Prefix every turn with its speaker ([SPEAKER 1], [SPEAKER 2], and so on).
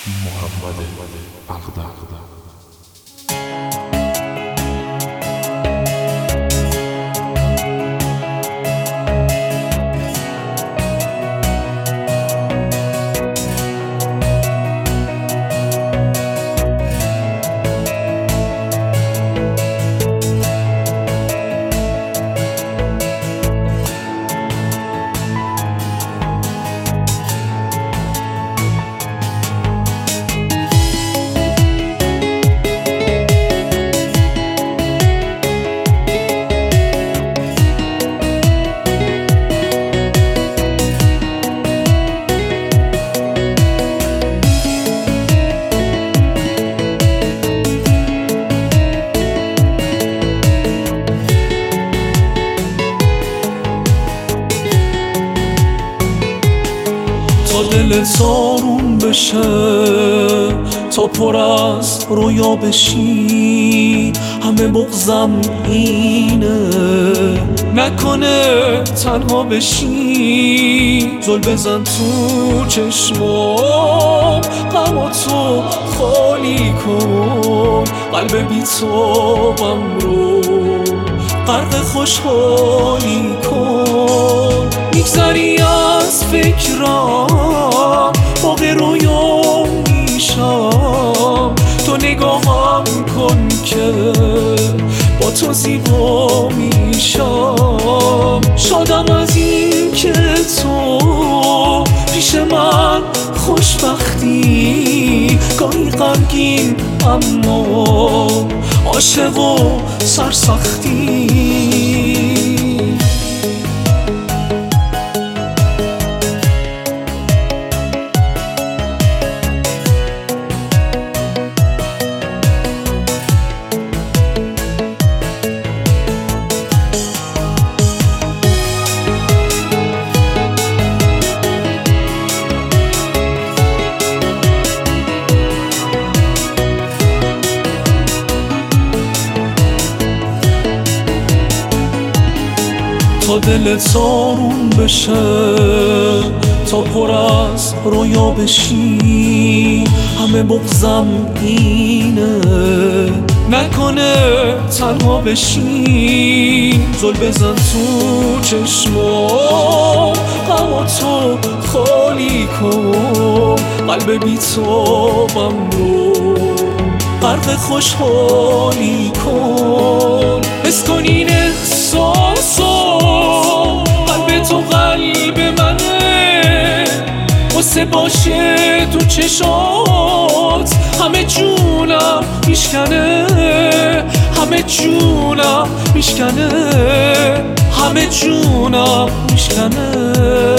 [SPEAKER 1] محمد اقدم.
[SPEAKER 2] تا دلت آروم بشه، تا پر از رویا بشی، همه بغضم اینه نکنه تنها بشی. زل بزن تو چشمام، غماتو خالی کن، قلب بی تابم رو غرق خوشحالی کن. میگذری از فکرم، باغ رویا میشم، تو نگاهم کن که با تو زیبا میشم. شادم از این که تو پیش من خوشبختی، گاهی غمگین اما عاشق و سرسختی. تا دلت آروم بشه، تا پر از رویا بشی، همه بغضم اینه نکنه تنها بشی. زل بزن تو چشمام، غماتو خالی کن، قلب بی تابم رو غرق خوشحالی کن. حس کن این احساسو، قلب تو قلب منه، قصه باشه تو چشات، همه جونم میشکنه، همه جونم میشکنه، همه جونم میشکنه.